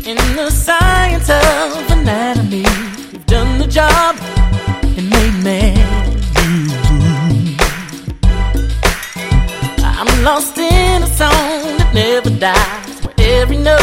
In the science of anatomy, you've done the job and made man you. I'm lost in a song that never dies, where every note